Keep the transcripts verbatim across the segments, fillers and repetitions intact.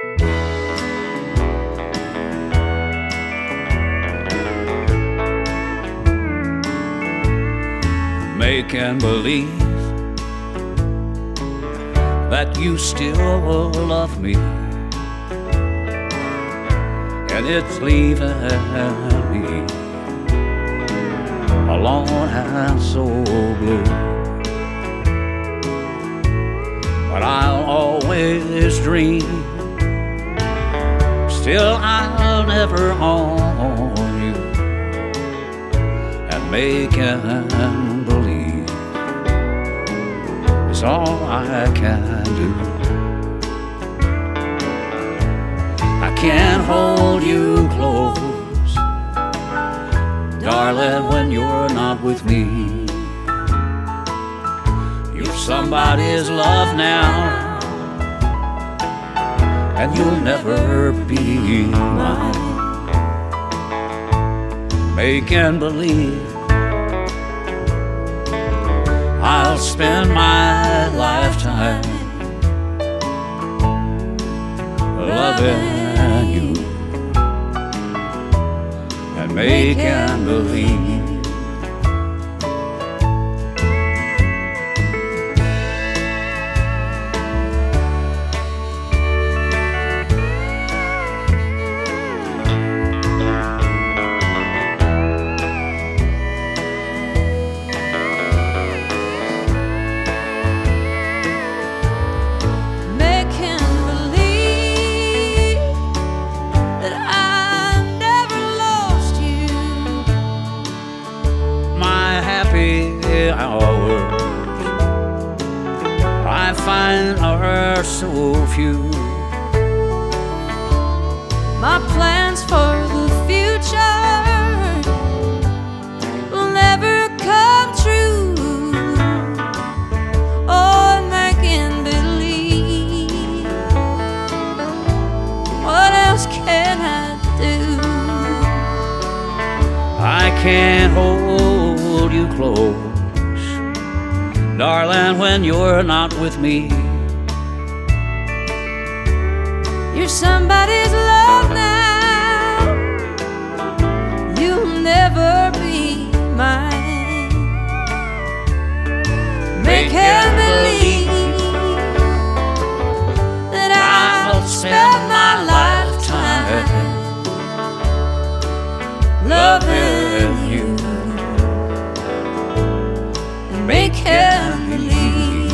Making believe that you still love me, and it's leaving me alone and so blue. But I'll always dream, still I'll never own you, and making believe is all I can do. I can't hold you close, darling, when you're not with me. You're somebody's love now, and you'll never be mine. Making believe I'll spend my lifetime loving you and making believe. Hours I find are so few. My plans for the future will never come true. Oh, I'm making believe. What else can I do? I can't hold you close, darling, when you're not with me. You're somebody's love now, you'll never be mine. Making believe that I'll spend my lifetime loving you, making believe,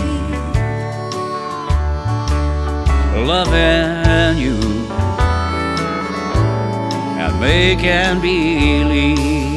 loving you and making believe.